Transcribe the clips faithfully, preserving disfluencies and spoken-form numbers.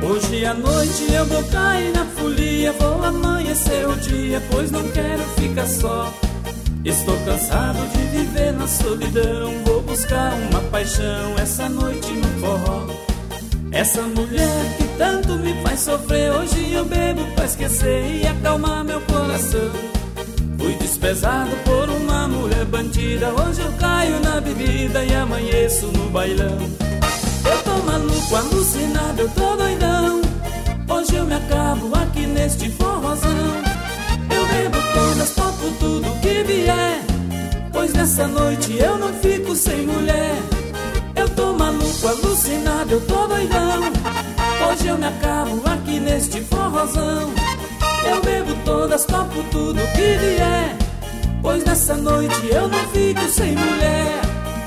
Hoje à noite eu vou cair na folia, vou amanhecer o dia, pois não quero ficar só. Estou cansado de viver na solidão, vou buscar uma paixão essa noite no forró. Essa mulher que tanto me faz sofrer, hoje eu bebo pra esquecer e acalmar meu coração. Fui desprezado por uma mulher bandida, hoje eu caio na bebida e amanheço no bailão. Eu tô maluco, alucinado, eu tô doidão, hoje eu me acabo aqui neste forrozão. Eu bebo todas, topo tudo que vier, pois nessa noite eu não fico sem mulher. Eu tô maluco, alucinado, eu tô doidão, hoje eu me acabo aqui neste forrozão. Eu bebo todas, topo tudo que vier, pois nessa noite eu não fico sem mulher.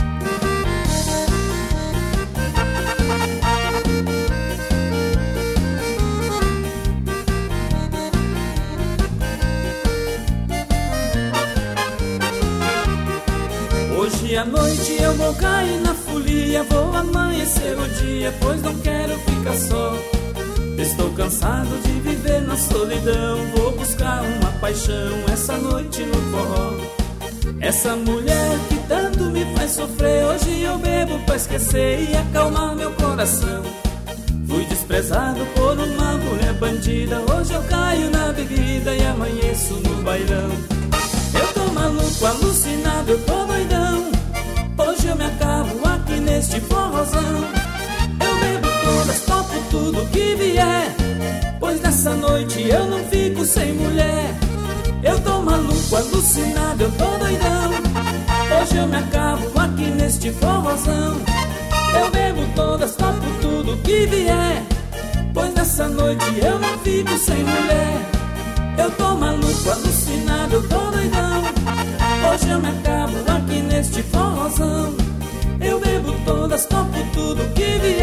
Hoje à noite eu vou cair na folia, vou amanhecer o dia, pois não quero ficar só. Estou cansado de viver na solidão, vou buscar uma paixão essa noite no forró. Essa mulher que tanto me faz sofrer, hoje eu bebo pra esquecer e acalmar meu coração. Fui desprezado por uma mulher bandida, hoje eu caio na bebida e amanheço no bailão. Eu tô maluco, alucinado, eu tô doidão, hoje eu me acabo aqui neste forrozão. Eu bebo todas, topo tudo que vier, pois nessa noite eu não fico sem mulher. Eu tô maluco, alucinado, eu tô doidão, hoje eu me acabo aqui neste forrozão. Eu bebo todas, topo tudo que vier, pois nessa noite eu não fico sem mulher. Eu tô maluco, alucinado, eu tô doidão, hoje eu me acabo aqui neste forrozão. Eu bebo todas, topo tudo que vier,